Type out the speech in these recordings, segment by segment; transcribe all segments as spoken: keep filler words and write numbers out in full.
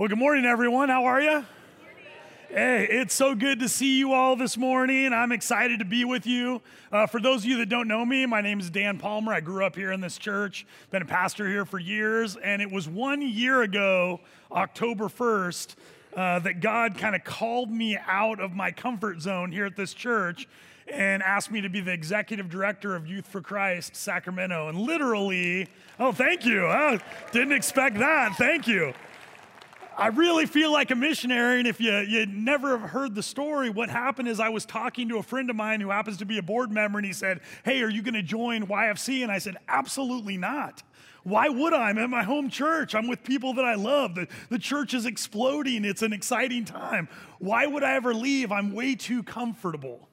Well, good morning, everyone. How are you? Hey, it's so good to see you all this morning. I'm excited to be with you. Uh, for those of you that don't know me, my name is Dan Palmer. I grew up here in this church, been a pastor here for years, and it was one year ago, October first, uh, that God kind of called me out of my comfort zone here at this church and asked me to be the executive director of Youth for Christ Sacramento. And literally, oh, thank you. Oh, didn't expect that. Thank you. I really feel like a missionary, and if you, you never have heard the story, what happened is I was talking to a friend of mine who happens to be a board member, and he said, hey, are you going to join Y F C? And I said, absolutely not. Why would I? I'm at my home church. I'm with people that I love. The, the church is exploding. It's an exciting time. Why would I ever leave? I'm way too comfortable.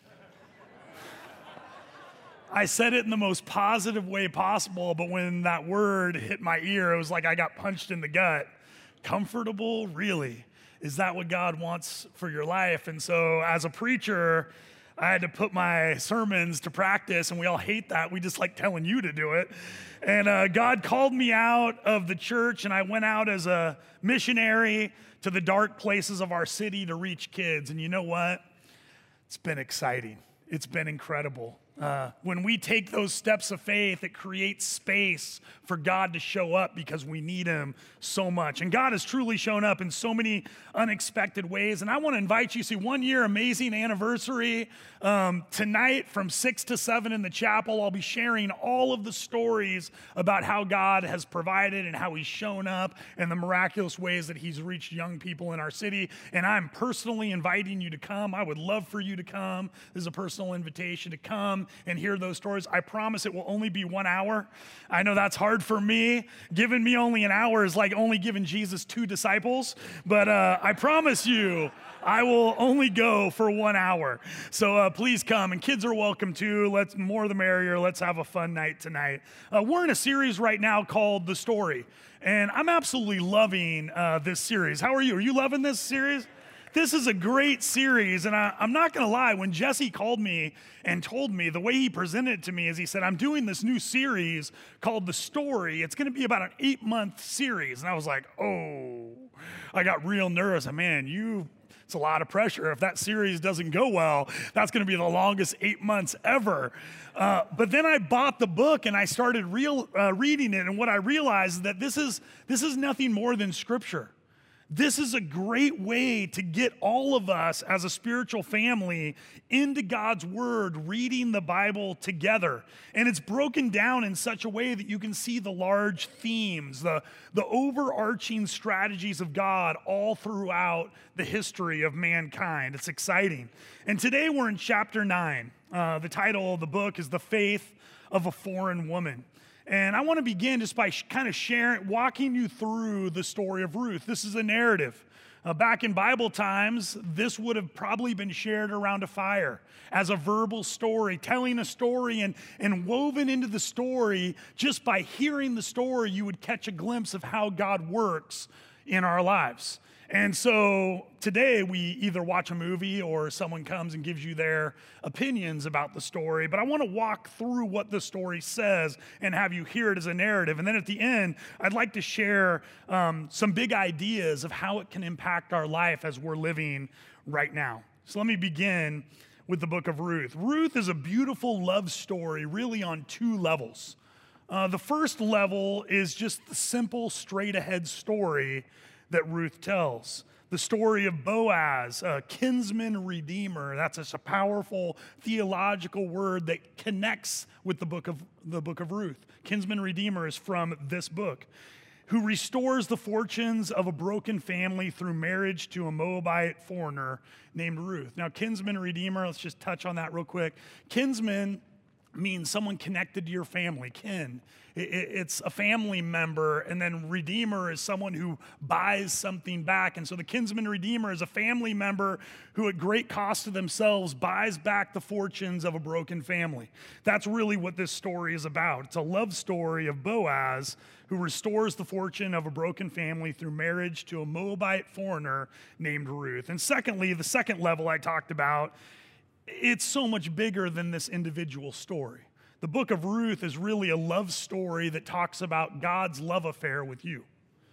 I said it in the most positive way possible, but when that word hit my ear, it was like I got punched in the gut. Comfortable? Really? Is that what God wants for your life? And so as a preacher, I had to put my sermons to practice, and we all hate that. We just like telling you to do it. And uh, God called me out of the church, and I went out as a missionary to the dark places of our city to reach kids. And you know what? It's been exciting. It's been incredible. Uh, when we take those steps of faith, it creates space for God to show up because we need him so much. And God has truly shown up in so many unexpected ways. And I want to invite you, see, one year amazing anniversary. Um, tonight from six to seven in the chapel, I'll be sharing all of the stories about how God has provided and how he's shown up and the miraculous ways that he's reached young people in our city. And I'm personally inviting you to come. I would love for you to come. This is a personal invitation to come and hear those stories. I promise it will only be one hour. I know that's hard for me. Giving me only an hour is like only giving Jesus two disciples, but uh, I promise you, I will only go for one hour. So uh, please come, and kids are welcome too. Let's more the merrier. Let's have a fun night tonight. Uh, we're in a series right now called The Story, and I'm absolutely loving uh, this series. How are you? Are you loving this series? This is a great series, and I, I'm not going to lie. When Jesse called me and told me, the way he presented it to me is he said, I'm doing this new series called The Story. It's going to be about an eight-month series. And I was like, oh, I got real nervous. And man, you, it's a lot of pressure. If that series doesn't go well, that's going to be the longest eight months ever. Uh, but then I bought the book, and I started real, uh, reading it, and what I realized is that this is, this is nothing more than Scripture. This is a great way to get all of us as a spiritual family into God's Word, reading the Bible together. And it's broken down in such a way that you can see the large themes, the, the overarching strategies of God all throughout the history of mankind. It's exciting. And today we're in chapter nine. Uh, the title of the book is The Faith of a Foreign Woman. And I want to begin just by sh- kind of sharing, walking you through the story of Ruth. This is a narrative. Uh, back in Bible times, this would have probably been shared around a fire as a verbal story, telling a story, and, and woven into the story, just by hearing the story, you would catch a glimpse of how God works in our lives. And so today we either watch a movie or someone comes and gives you their opinions about the story. But I want to walk through what the story says and have you hear it as a narrative. And then at the end, I'd like to share um, some big ideas of how it can impact our life as we're living right now. So let me begin with the book of Ruth. Ruth is a beautiful love story, really on two levels. Uh, the first level is just the simple, straight-ahead story that Ruth tells. The story of Boaz, a kinsman redeemer. That's a, a powerful theological word that connects with the book of the book of Ruth. Kinsman redeemer is from this book, who restores the fortunes of a broken family through marriage to a Moabite foreigner named Ruth. Now, kinsman redeemer, let's just touch on that real quick. Kinsman means someone connected to your family, kin. It's a family member, and then redeemer is someone who buys something back. And so the kinsman redeemer is a family member who at great cost to themselves buys back the fortunes of a broken family. That's really what this story is about. It's a love story of Boaz, who restores the fortune of a broken family through marriage to a Moabite foreigner named Ruth. And secondly, the second level I talked about, it's so much bigger than this individual story. The book of Ruth is really a love story that talks about God's love affair with you.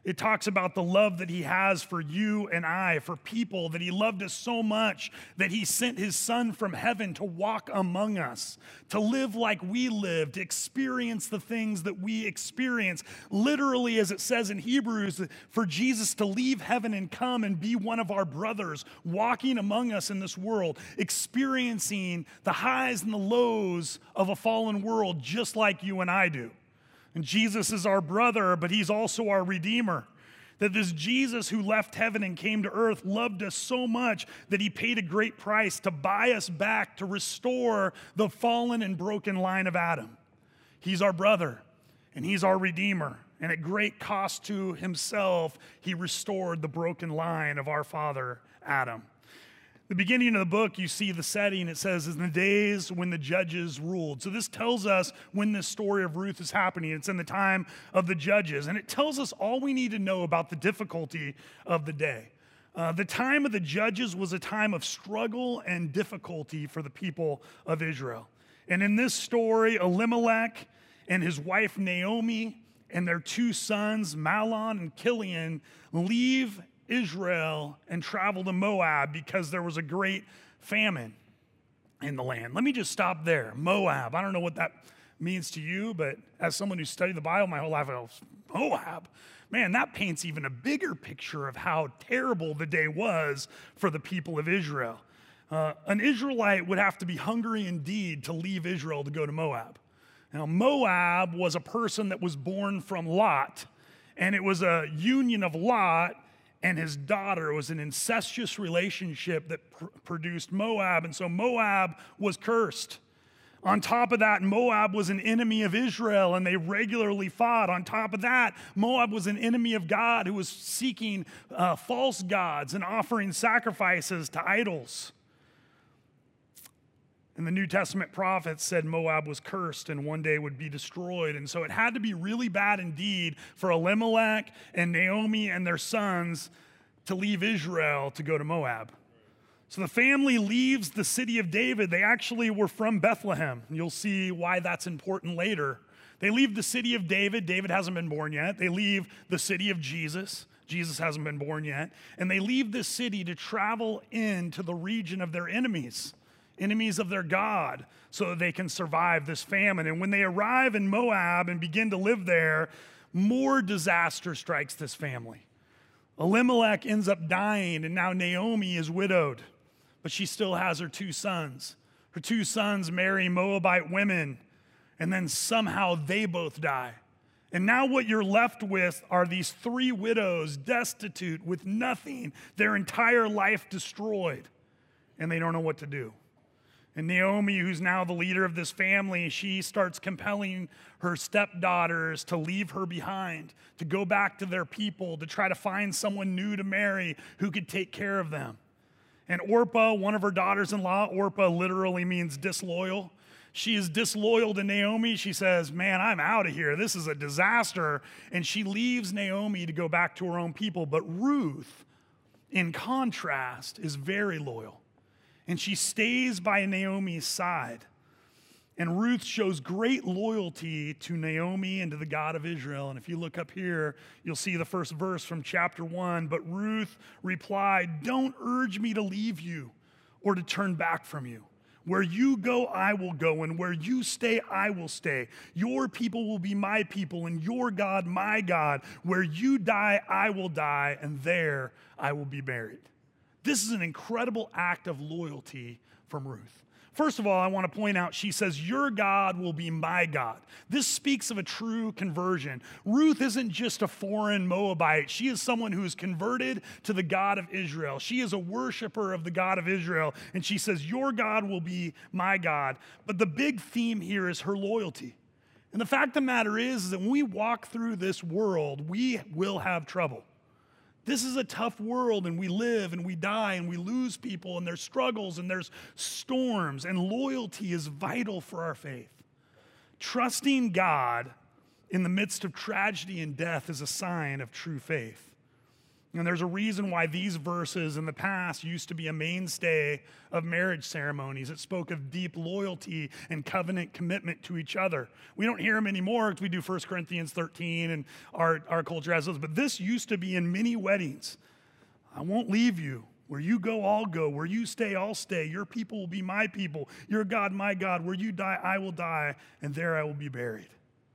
It talks about the love that he has for you and I, for people, that he loved us so much that he sent his son from heaven to walk among us, to live like we live, to experience the things that we experience. Literally, as it says in Hebrews, for Jesus to leave heaven and come and be one of our brothers, walking among us in this world, experiencing the highs and the lows of a fallen world just like you and I do. And Jesus is our brother, but he's also our Redeemer. That this Jesus who left heaven and came to earth loved us so much that he paid a great price to buy us back, to restore the fallen and broken line of Adam. He's our brother, and he's our Redeemer. And at great cost to himself, he restored the broken line of our father, Adam. The beginning of the book, you see the setting. It says, in the days when the judges ruled. So this tells us when this story of Ruth is happening. It's in the time of the judges. And it tells us all we need to know about the difficulty of the day. Uh, the time of the judges was a time of struggle and difficulty for the people of Israel. And in this story, Elimelech and his wife Naomi and their two sons, Mahlon and Chilion, leave Israel and travel to Moab because there was a great famine in the land. Let me just stop there. Moab. I don't know what that means to you, but as someone who studied the Bible my whole life, I go, Moab. Man, that paints even a bigger picture of how terrible the day was for the people of Israel. Uh, an Israelite would have to be hungry indeed to leave Israel to go to Moab. Now, Moab was a person that was born from Lot, and it was a union of Lot and his daughter. It was an incestuous relationship that pr- produced Moab, and so Moab was cursed. On top of that, Moab was an enemy of Israel, and they regularly fought. On top of that, Moab was an enemy of God who was seeking uh, false gods and offering sacrifices to idols. And the New Testament prophets said Moab was cursed and one day would be destroyed. And so it had to be really bad indeed for Elimelech and Naomi and their sons to leave Israel to go to Moab. So the family leaves the city of David. They actually were from Bethlehem. You'll see why that's important later. They leave the city of David. David hasn't been born yet. They leave the city of Jesus. Jesus hasn't been born yet. And they leave this city to travel into the region of their enemies. Enemies of their God, so that they can survive this famine. And when they arrive in Moab and begin to live there, more disaster strikes this family. Elimelech ends up dying, and now Naomi is widowed, but she still has her two sons. Her two sons marry Moabite women, and then somehow they both die. And now what you're left with are these three widows, destitute, with nothing, their entire life destroyed, and they don't know what to do. And Naomi, who's now the leader of this family, she starts compelling her stepdaughters to leave her behind, to go back to their people, to try to find someone new to marry who could take care of them. And Orpah, one of her daughters-in-law, Orpah literally means disloyal. She is disloyal to Naomi. She says, man, I'm out of here. This is a disaster. And she leaves Naomi to go back to her own people. But Ruth, in contrast, is very loyal. And she stays by Naomi's side. And Ruth shows great loyalty to Naomi and to the God of Israel. And if you look up here, you'll see the first verse from chapter one. But Ruth replied, don't urge me to leave you or to turn back from you. Where you go, I will go, and where you stay, I will stay. Your people will be my people, and your God, my God. Where you die, I will die, and there I will be buried. This is an incredible act of loyalty from Ruth. First of all, I want to point out, she says, your God will be my God. This speaks of a true conversion. Ruth isn't just a foreign Moabite. She is someone who is converted to the God of Israel. She is a worshiper of the God of Israel. And she says, your God will be my God. But the big theme here is her loyalty. And the fact of the matter is, is that when we walk through this world, we will have trouble. This is a tough world, and we live and we die and we lose people, and there's struggles and there's storms, and loyalty is vital for our faith. Trusting God in the midst of tragedy and death is a sign of true faith. And there's a reason why these verses in the past used to be a mainstay of marriage ceremonies. It spoke of deep loyalty and covenant commitment to each other. We don't hear them anymore because we do First Corinthians thirteen and our, our culture has those. But this used to be in many weddings. I won't leave you. Where you go, I'll go. Where you stay, I'll stay. Your people will be my people. Your God, my God. Where you die, I will die, and there I will be buried.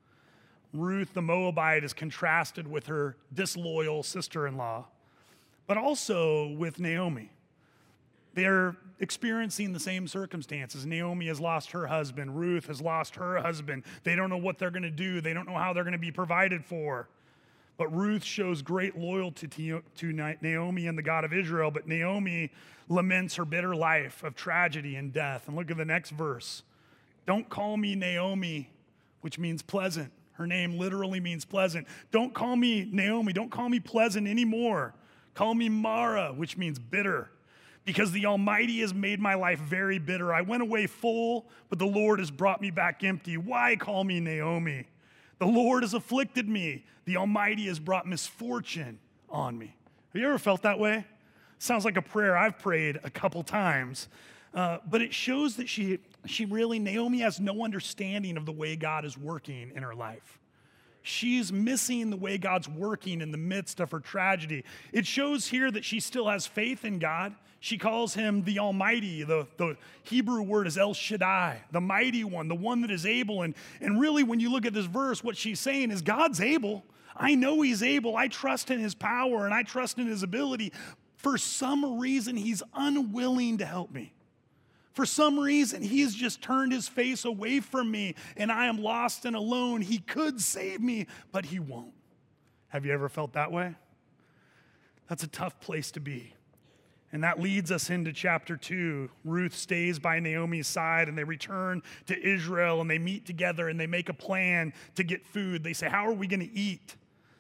Ruth the Moabite is contrasted with her disloyal sister-in-law, but also with Naomi. They're experiencing the same circumstances. Naomi has lost her husband. Ruth has lost her husband. They don't know what they're going to do. They don't know how they're going to be provided for. But Ruth shows great loyalty to, to Naomi and the God of Israel, but Naomi laments her bitter life of tragedy and death. And look at the next verse. Don't call me Naomi, which means pleasant. Her name literally means pleasant. Don't call me Naomi. Don't call me pleasant anymore. Call me Mara, which means bitter, because the Almighty has made my life very bitter. I went away full, but the Lord has brought me back empty. Why call me Naomi? The Lord has afflicted me. The Almighty has brought misfortune on me. Have you ever felt that way? Sounds like a prayer I've prayed a couple times. Uh, but it shows that she, she really, Naomi has no understanding of the way God is working in her life. She's missing the way God's working in the midst of her tragedy. It shows here that she still has faith in God. She calls him the Almighty. The, the Hebrew word is El Shaddai, the mighty one, the one that is able. And, and really, when you look at this verse, what she's saying is God's able. I know he's able. I trust in his power and I trust in his ability. For some reason, he's unwilling to help me. For some reason, he's just turned his face away from me and I am lost and alone. He could save me, but he won't. Have you ever felt that way? That's a tough place to be. And that leads us into chapter two. Ruth stays by Naomi's side and they return to Israel and they meet together and they make a plan to get food. They say, how are we going to eat?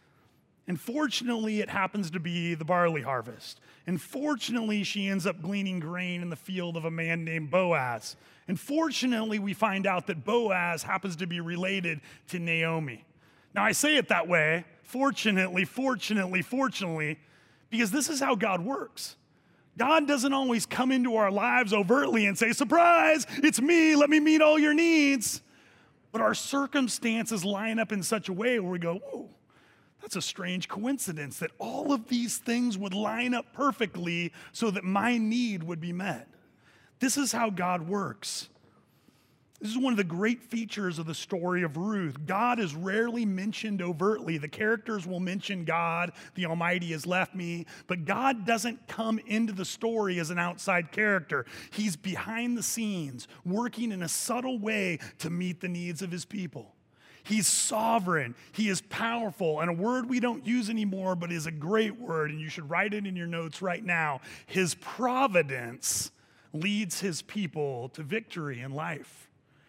And fortunately, it happens to be the barley harvest. And fortunately, she ends up gleaning grain in the field of a man named Boaz. And fortunately, we find out that Boaz happens to be related to Naomi. Now, I say it that way, fortunately, fortunately, fortunately, because this is how God works. God doesn't always come into our lives overtly and say, surprise, it's me, let me meet all your needs. But our circumstances line up in such a way where we go, whoa, that's a strange coincidence that all of these things would line up perfectly so that my need would be met. This is how God works. This is one of the great features of the story of Ruth. God is rarely mentioned overtly. The characters will mention God, the Almighty has left me, but God doesn't come into the story as an outside character. He's behind the scenes, working in a subtle way to meet the needs of his people. He's sovereign, he is powerful, and a word we don't use anymore, but is a great word, and you should write it in your notes right now. His providence leads his people to victory in life.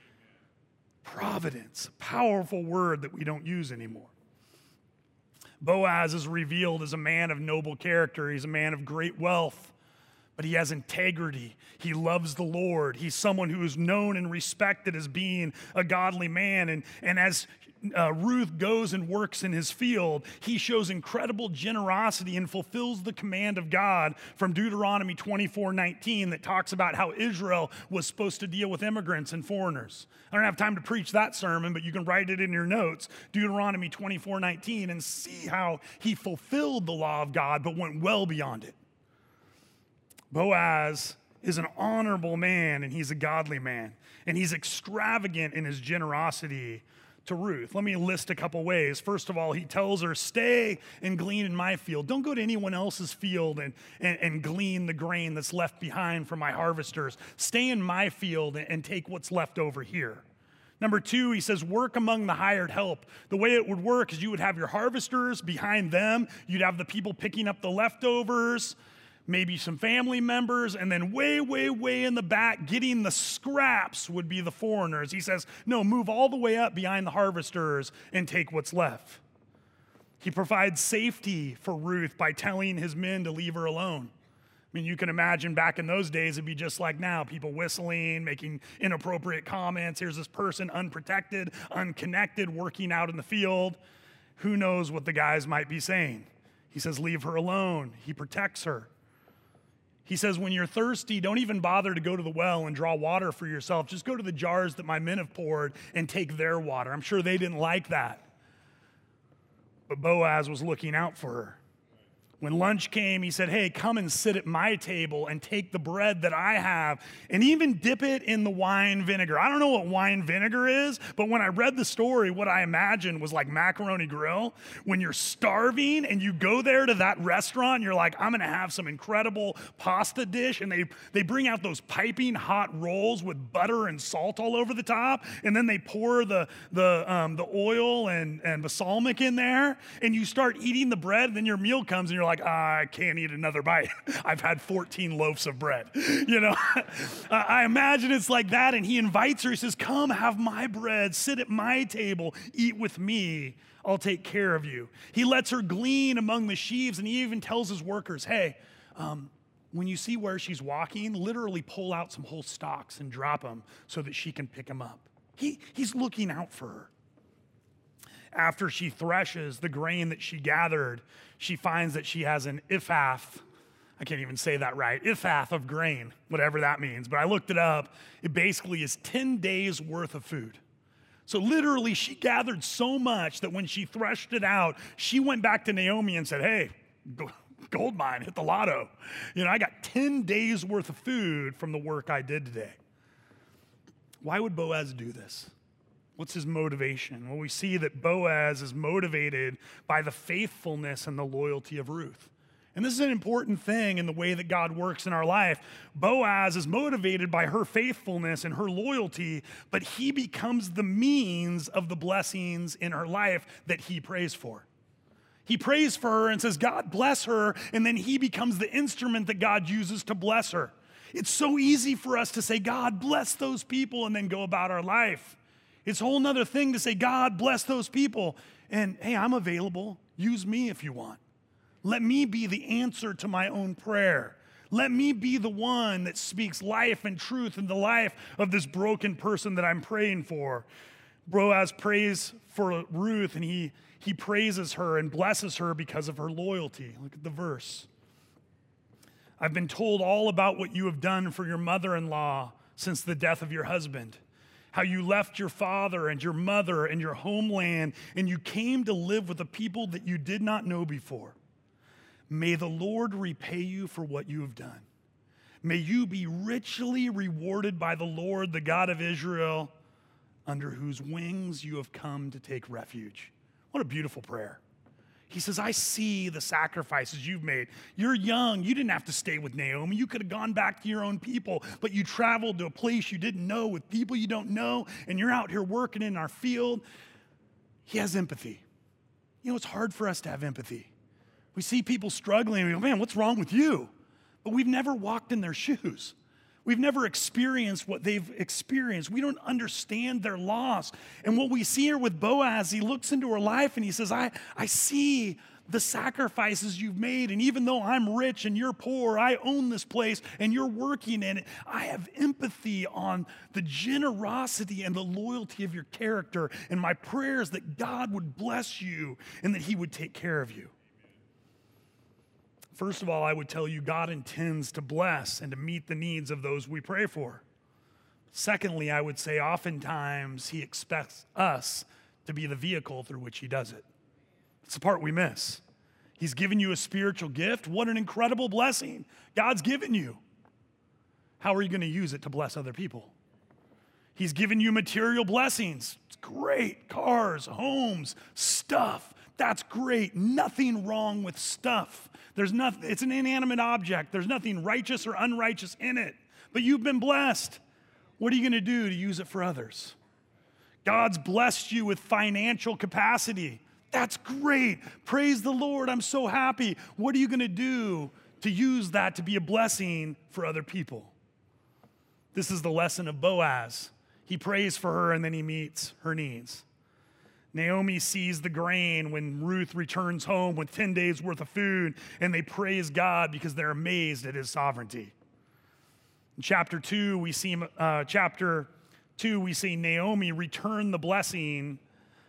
Providence, powerful word that we don't use anymore. Boaz is revealed as a man of noble character. He's a man of great wealth, but he has integrity. He loves the Lord. He's someone who is known and respected as being a godly man. And, and as uh, Ruth goes and works in his field, he shows incredible generosity and fulfills the command of God from Deuteronomy twenty-four nineteen that talks about how Israel was supposed to deal with immigrants and foreigners. I don't have time to preach that sermon, but you can write it in your notes, Deuteronomy twenty-four nineteen, and see how he fulfilled the law of God but went well beyond it. Boaz is an honorable man, and he's a godly man, and he's extravagant in his generosity to Ruth. Let me list a couple ways. First of all, he tells her, stay and glean in my field. Don't go to anyone else's field and, and, and glean the grain that's left behind from my harvesters. Stay in my field and, and take what's left over here. Number two, he says, work among the hired help. The way it would work is you would have your harvesters behind them. You'd have the people picking up the leftovers, maybe some family members, and then way, way, way in the back, getting the scraps would be the foreigners. He says, no, move all the way up behind the harvesters and take what's left. He provides safety for Ruth by telling his men to leave her alone. I mean, you can imagine back in those days, it'd be just like now, people whistling, making inappropriate comments. Here's this person unprotected, unconnected, working out in the field. Who knows what the guys might be saying? He says, leave her alone. He protects her. He says, when you're thirsty, don't even bother to go to the well and draw water for yourself. Just go to the jars that my men have poured and take their water. I'm sure they didn't like that. But Boaz was looking out for her. When lunch came, he said, hey, come and sit at my table and take the bread that I have and even dip it in the wine vinegar. I don't know what wine vinegar is, but when I read the story, what I imagined was like Macaroni Grill. When you're starving and you go there to that restaurant, you're like, I'm going to have some incredible pasta dish. And they, they bring out those piping hot rolls with butter and salt all over the top. And then they pour the, the, um, the oil and, and balsamic in there. And you start eating the bread. And then your meal comes and you're like, I can't eat another bite. I've had fourteen loaves of bread. You know, I imagine it's like that. And he invites her. He says, come have my bread, sit at my table, eat with me. I'll take care of you. He lets her glean among the sheaves. And he even tells his workers, hey, um, when you see where she's walking, literally pull out some whole stalks and drop them so that she can pick them up. He, he's looking out for her. After she threshes the grain that she gathered, she finds that she has an ephah. I can't even say that right. Ephah of grain, whatever that means. But I looked it up. It basically is ten days worth of food. So literally, she gathered so much that when she threshed it out, she went back to Naomi and said, hey, gold mine, hit the lotto. You know, I got ten days worth of food from the work I did today. Why would Boaz do this? What's his motivation? Well, we see that Boaz is motivated by the faithfulness and the loyalty of Ruth. And this is an important thing in the way that God works in our life. Boaz is motivated by her faithfulness and her loyalty, but he becomes the means of the blessings in her life that he prays for. He prays for her and says, God bless her, and then he becomes the instrument that God uses to bless her. It's so easy for us to say, God bless those people, and then go about our life. It's a whole nother thing to say, God bless those people. And hey, I'm available. Use me if you want. Let me be the answer to my own prayer. Let me be the one that speaks life and truth in the life of this broken person that I'm praying for. Boaz prays for Ruth, and he, he praises her and blesses her because of her loyalty. Look at the verse. I've been told all about what you have done for your mother-in-law since the death of your husband. How you left your father and your mother and your homeland, and you came to live with a people that you did not know before. May the Lord repay you for what you have done. May you be richly rewarded by the Lord, the God of Israel, under whose wings you have come to take refuge. What a beautiful prayer. He says, I see the sacrifices you've made. You're young. You didn't have to stay with Naomi. You could have gone back to your own people, but you traveled to a place you didn't know with people you don't know, and you're out here working in our field. He has empathy. You know, it's hard for us to have empathy. We see people struggling, and we go, man, what's wrong with you? But we've never walked in their shoes. We've never experienced what they've experienced. We don't understand their loss. And what we see here with Boaz, he looks into her life and he says, I, I see the sacrifices you've made. And even though I'm rich and you're poor, I own this place and you're working in it. I have empathy on the generosity and the loyalty of your character. And my prayers that God would bless you and that he would take care of you. First of all, I would tell you God intends to bless and to meet the needs of those we pray for. Secondly, I would say oftentimes he expects us to be the vehicle through which he does it. It's the part we miss. He's given you a spiritual gift. What an incredible blessing God's given you. How are you going to use it to bless other people? He's given you material blessings. It's great. Cars, homes, stuff. That's great. Nothing wrong with stuff. There's nothing, it's an inanimate object. There's nothing righteous or unrighteous in it. But you've been blessed. What are you going to do to use it for others? God's blessed you with financial capacity. That's great. Praise the Lord. I'm so happy. What are you going to do to use that to be a blessing for other people? This is the lesson of Boaz. He prays for her and then he meets her needs. Naomi sees the grain when Ruth returns home with ten days worth of food, and they praise God because they're amazed at his sovereignty. In chapter two, we see, uh, chapter two, we see Naomi return the blessing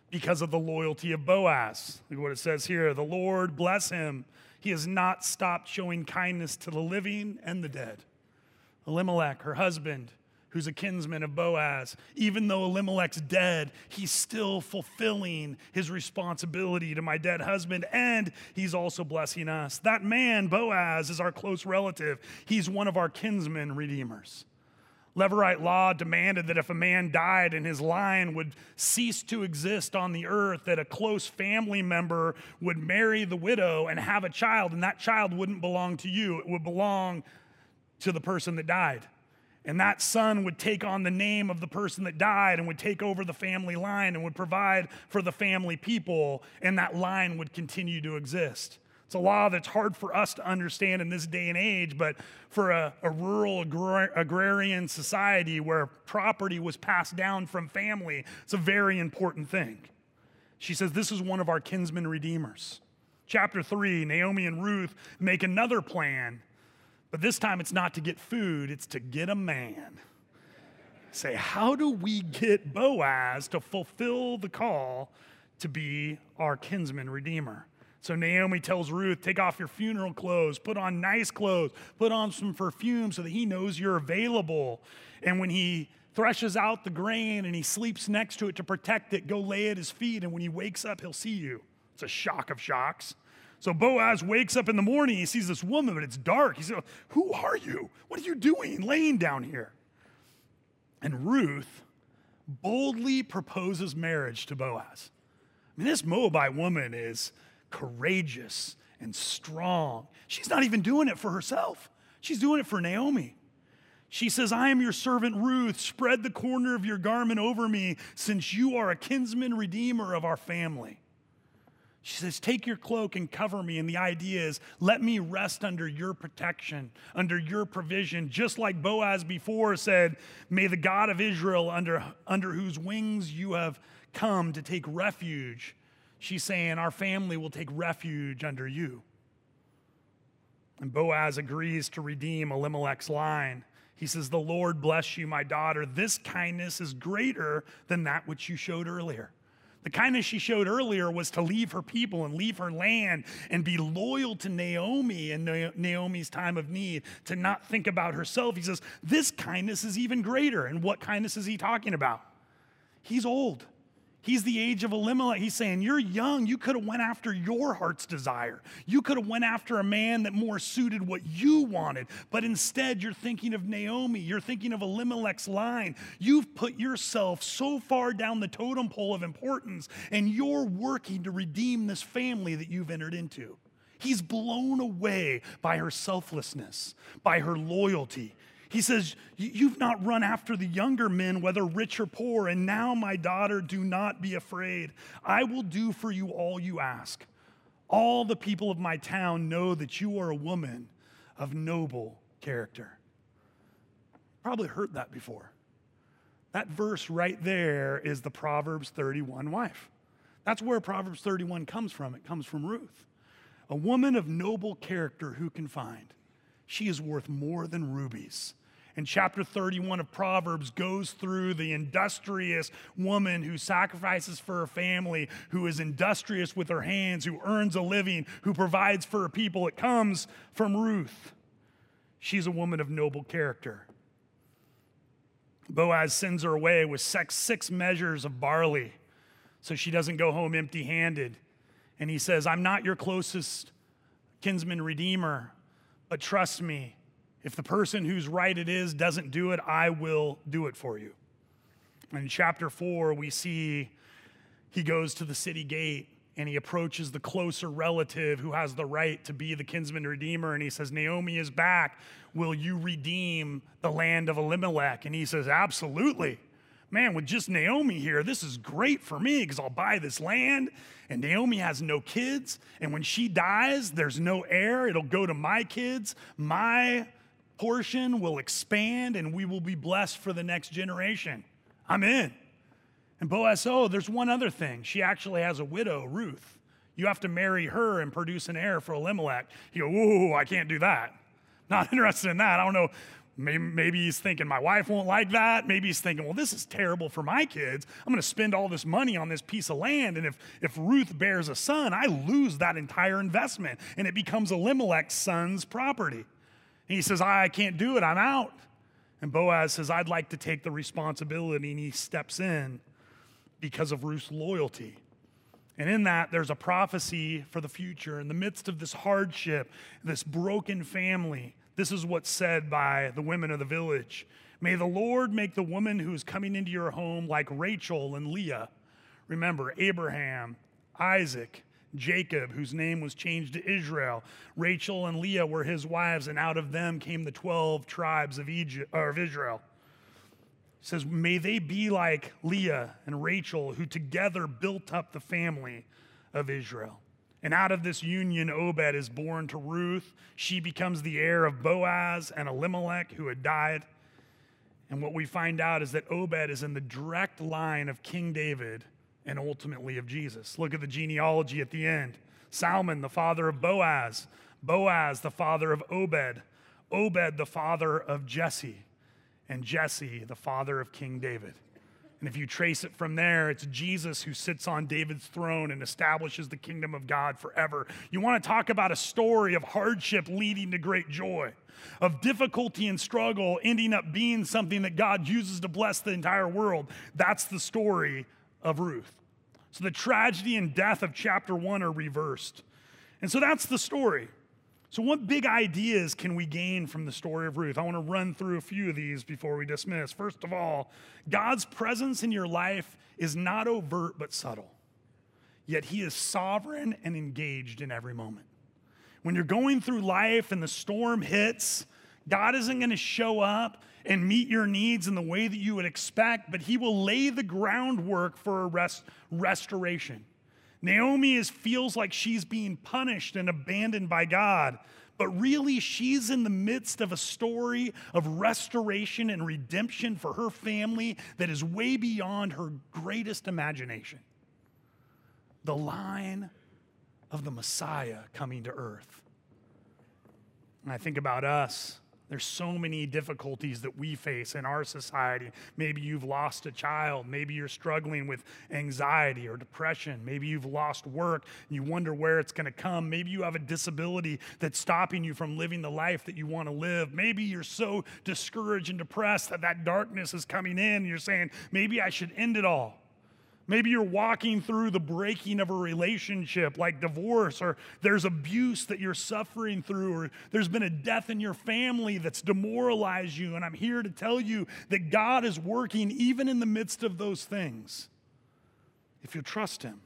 because of the loyalty of Boaz. Look what it says here. The Lord bless him. He has not stopped showing kindness to the living and the dead. Elimelech, her husband, who's a kinsman of Boaz, even though Elimelech's dead, he's still fulfilling his responsibility to my dead husband, and he's also blessing us. That man, Boaz, is our close relative. He's one of our kinsman redeemers. Levirate law demanded that if a man died and his line would cease to exist on the earth, that a close family member would marry the widow and have a child, and that child wouldn't belong to you. It would belong to the person that died. And that son would take on the name of the person that died and would take over the family line and would provide for the family people, and that line would continue to exist. It's a law that's hard for us to understand in this day and age, but for a, a rural agrar- agrarian society where property was passed down from family, it's a very important thing. She says, this is one of our kinsman redeemers. Chapter three, Naomi and Ruth make another plan. But this time it's not to get food, it's to get a man. Say, how do we get Boaz to fulfill the call to be our kinsman redeemer? So Naomi tells Ruth, take off your funeral clothes, put on nice clothes, put on some perfume so that he knows you're available. And when he threshes out the grain and he sleeps next to it to protect it, go lay at his feet, and when he wakes up, he'll see you. It's a shock of shocks. So Boaz wakes up in the morning, he sees this woman, but it's dark. He says, who are you? What are you doing laying down here? And Ruth boldly proposes marriage to Boaz. I mean, this Moabite woman is courageous and strong. She's not even doing it for herself. She's doing it for Naomi. She says, I am your servant Ruth. Spread the corner of your garment over me, since you are a kinsman redeemer of our family. She says, take your cloak and cover me. And the idea is, let me rest under your protection, under your provision. Just like Boaz before said, may the God of Israel, under, under whose wings you have come to take refuge. She's saying, our family will take refuge under you. And Boaz agrees to redeem Elimelech's line. He says, the Lord bless you, my daughter. This kindness is greater than that which you showed earlier. The kindness she showed earlier was to leave her people and leave her land and be loyal to Naomi in Naomi's time of need, to not think about herself. He says, this kindness is even greater. And what kindness is he talking about? He's old. He's the age of Elimelech. He's saying, you're young. You could have went after your heart's desire. You could have went after a man that more suited what you wanted. But instead, you're thinking of Naomi. You're thinking of Elimelech's line. You've put yourself so far down the totem pole of importance, and you're working to redeem this family that you've entered into. He's blown away by her selflessness, by her loyalty. He says, you've not run after the younger men, whether rich or poor, and now, my daughter, do not be afraid. I will do for you all you ask. All the people of my town know that you are a woman of noble character. Probably heard that before. That verse right there is the Proverbs thirty-one wife. That's where Proverbs thirty-one comes from. It comes from Ruth. A woman of noble character who can find. She is worth more than rubies. And chapter thirty-one of Proverbs goes through the industrious woman who sacrifices for her family, who is industrious with her hands, who earns a living, who provides for her people. It comes from Ruth. She's a woman of noble character. Boaz sends her away with six measures of barley so she doesn't go home empty-handed. And he says, I'm not your closest kinsman redeemer, but trust me, if the person whose right it is doesn't do it, I will do it for you. In chapter four, we see he goes to the city gate and he approaches the closer relative who has the right to be the kinsman redeemer. And he says, Naomi is back. Will you redeem the land of Elimelech? And he says, absolutely. Man, with just Naomi here, this is great for me because I'll buy this land. And Naomi has no kids. And when she dies, there's no heir. It'll go to my kids. My portion will expand and we will be blessed for the next generation. I'm in. And Boaz, oh, there's one other thing. She actually has a widow, Ruth. You have to marry her and produce an heir for Elimelech. You go, whoa, I can't do that. Not interested in that. I don't know. Maybe, maybe he's thinking, my wife won't like that. Maybe he's thinking, well, this is terrible for my kids. I'm going to spend all this money on this piece of land. And if, if Ruth bears a son, I lose that entire investment. And it becomes Elimelech's son's property. And he says, I can't do it. I'm out. And Boaz says, I'd like to take the responsibility. And he steps in because of Ruth's loyalty. And in that, there's a prophecy for the future. In the midst of this hardship, this broken family, this is what's said by the women of the village. May the Lord make the woman who is coming into your home like Rachel and Leah. Remember, Abraham, Isaac, Jacob, whose name was changed to Israel. Rachel and Leah were his wives, and out of them came the twelve tribes of Egypt, or of Israel. It says, may they be like Leah and Rachel, who together built up the family of Israel. And out of this union, Obed is born to Ruth. She becomes the heir of Boaz and Elimelech, who had died. And what we find out is that Obed is in the direct line of King David and ultimately of Jesus. Look at the genealogy at the end. Salmon, the father of Boaz. Boaz, the father of Obed. Obed, the father of Jesse. And Jesse, the father of King David. And if you trace it from there, it's Jesus who sits on David's throne and establishes the kingdom of God forever. You want to talk about a story of hardship leading to great joy, of difficulty and struggle ending up being something that God uses to bless the entire world. That's the story of Ruth. So the tragedy and death of chapter one are reversed. And so that's the story. So what big ideas can we gain from the story of Ruth? I want to run through a few of these before we dismiss. First of all, God's presence in your life is not overt but subtle. Yet he is sovereign and engaged in every moment. When you're going through life and the storm hits, God isn't going to show up and meet your needs in the way that you would expect, but he will lay the groundwork for a rest, restoration. Naomi is, feels like she's being punished and abandoned by God, but really she's in the midst of a story of restoration and redemption for her family that is way beyond her greatest imagination. The line of the Messiah coming to earth. And I think about us. There's so many difficulties that we face in our society. Maybe you've lost a child. Maybe you're struggling with anxiety or depression. Maybe you've lost work and you wonder where it's going to come. Maybe you have a disability that's stopping you from living the life that you want to live. Maybe you're so discouraged and depressed that that darkness is coming in and you're saying, maybe I should end it all. Maybe you're walking through the breaking of a relationship like divorce, or there's abuse that you're suffering through, or there's been a death in your family that's demoralized you. And I'm here to tell you that God is working even in the midst of those things, if you trust him.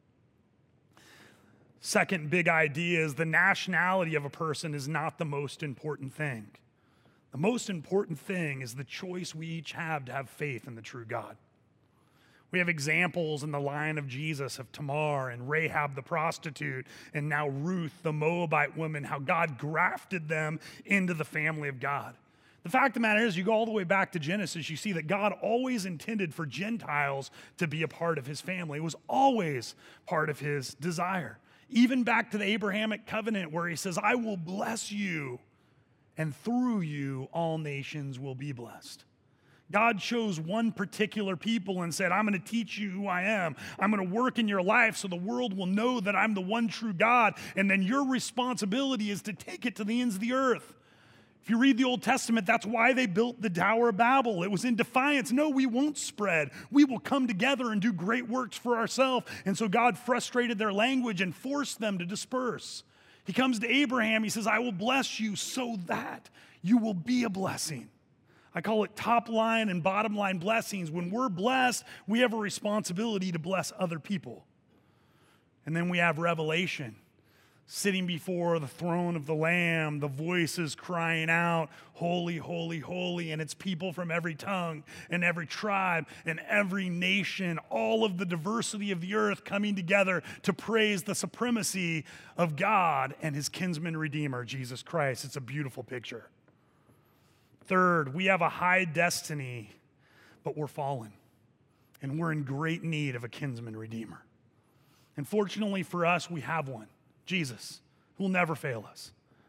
Second big idea is the nationality of a person is not the most important thing. The most important thing is the choice we each have to have faith in the true God. We have examples in the line of Jesus of Tamar and Rahab the prostitute and now Ruth the Moabite woman, how God grafted them into the family of God. The fact of the matter is, you go all the way back to Genesis, you see that God always intended for Gentiles to be a part of his family. It was always part of his desire. Even back to the Abrahamic covenant where he says, I will bless you, and through you all nations will be blessed. God chose one particular people and said, I'm going to teach you who I am. I'm going to work in your life so the world will know that I'm the one true God. And then your responsibility is to take it to the ends of the earth. If you read the Old Testament, that's why they built the Tower of Babel. It was in defiance. No, we won't spread. We will come together and do great works for ourselves. And so God frustrated their language and forced them to disperse. He comes to Abraham. He says, I will bless you so that you will be a blessing. I call it top line and bottom line blessings. When we're blessed, we have a responsibility to bless other people. And then we have Revelation. Sitting before the throne of the Lamb, the voices crying out, holy, holy, holy, and it's people from every tongue and every tribe and every nation, all of the diversity of the earth coming together to praise the supremacy of God and his kinsman redeemer, Jesus Christ. It's a beautiful picture. Third, we have a high destiny, but we're fallen, and we're in great need of a kinsman redeemer. And fortunately for us, we have one, Jesus, who will never fail us.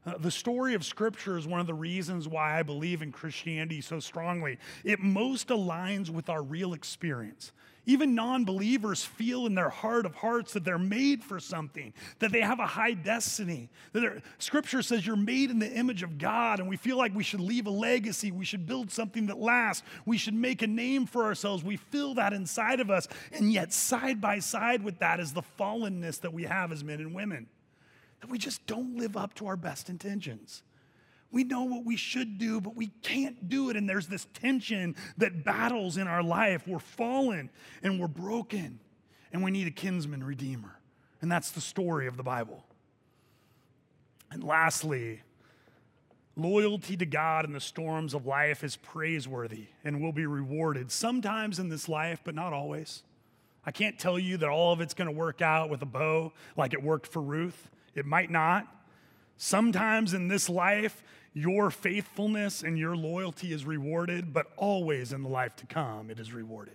Uh, the story of Scripture is one of the reasons why I believe in Christianity so strongly. It most aligns with our real experience. Even non-believers feel in their heart of hearts that they're made for something, that they have a high destiny. That Scripture says you're made in the image of God, and we feel like we should leave a legacy. We should build something that lasts. We should make a name for ourselves. We feel that inside of us, and yet side by side with that is the fallenness that we have as men and women, that we just don't live up to our best intentions. We know what we should do, but we can't do it. And there's this tension that battles in our life. We're fallen and we're broken, and we need a kinsman redeemer. And that's the story of the Bible. And lastly, loyalty to God in the storms of life is praiseworthy and will be rewarded sometimes in this life, but not always. I can't tell you that all of it's going to work out with a bow like it worked for Ruth. It might not. Sometimes in this life, your faithfulness and your loyalty is rewarded, but always in the life to come, it is rewarded.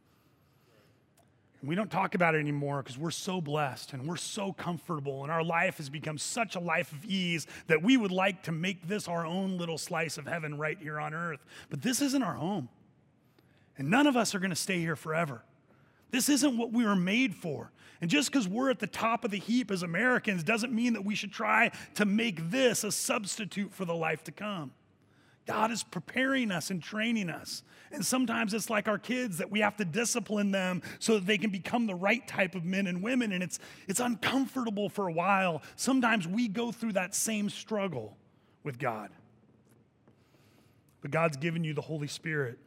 And we don't talk about it anymore because we're so blessed and we're so comfortable, and our life has become such a life of ease that we would like to make this our own little slice of heaven right here on earth. But this isn't our home, and none of us are going to stay here forever. This isn't what we were made for. And just because we're at the top of the heap as Americans doesn't mean that we should try to make this a substitute for the life to come. God is preparing us and training us. And sometimes it's like our kids that we have to discipline them so that they can become the right type of men and women. And it's, it's uncomfortable for a while. Sometimes we go through that same struggle with God. But God's given you the Holy Spirit.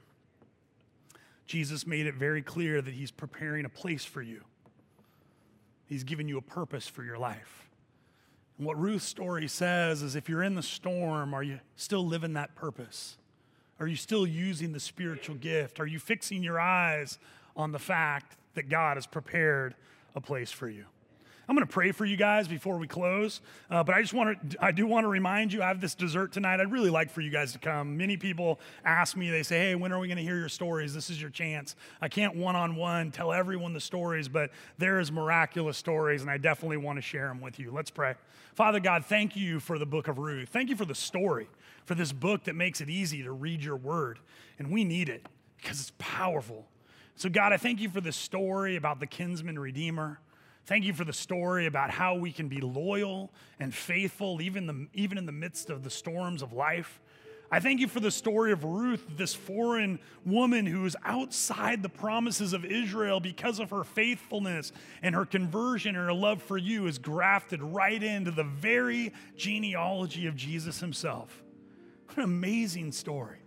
Jesus made it very clear that he's preparing a place for you. He's given you a purpose for your life. And what Ruth's story says is, if you're in the storm, are you still living that purpose? Are you still using the spiritual gift? Are you fixing your eyes on the fact that God has prepared a place for you? I'm going to pray for you guys before we close, uh, but I just want to, I do want to remind you, I have this dessert tonight. I'd really like for you guys to come. Many people ask me, they say, hey, when are we going to hear your stories? This is your chance. I can't one-on-one tell everyone the stories, but there is miraculous stories, and I definitely want to share them with you. Let's pray. Father God, thank you for the book of Ruth. Thank you for the story, for this book that makes it easy to read your word, and we need it because it's powerful. So God, I thank you for the story about the kinsman redeemer. Thank you for the story about how we can be loyal and faithful even, the, even in the midst of the storms of life. I thank you for the story of Ruth, this foreign woman who is outside the promises of Israel because of her faithfulness and her conversion and her love for you is grafted right into the very genealogy of Jesus himself. What an amazing story.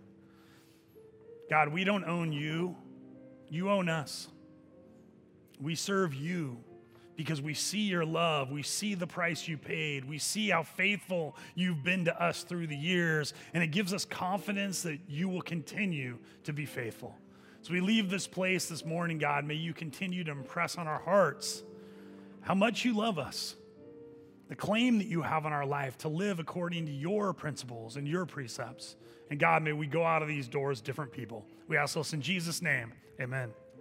God, we don't own you. You own us. We serve you because we see your love. We see the price you paid. We see how faithful you've been to us through the years, and it gives us confidence that you will continue to be faithful. So we leave this place this morning, God, may you continue to impress on our hearts how much you love us, the claim that you have on our life to live according to your principles and your precepts. And God, may we go out of these doors different people. We ask this in Jesus' name, amen.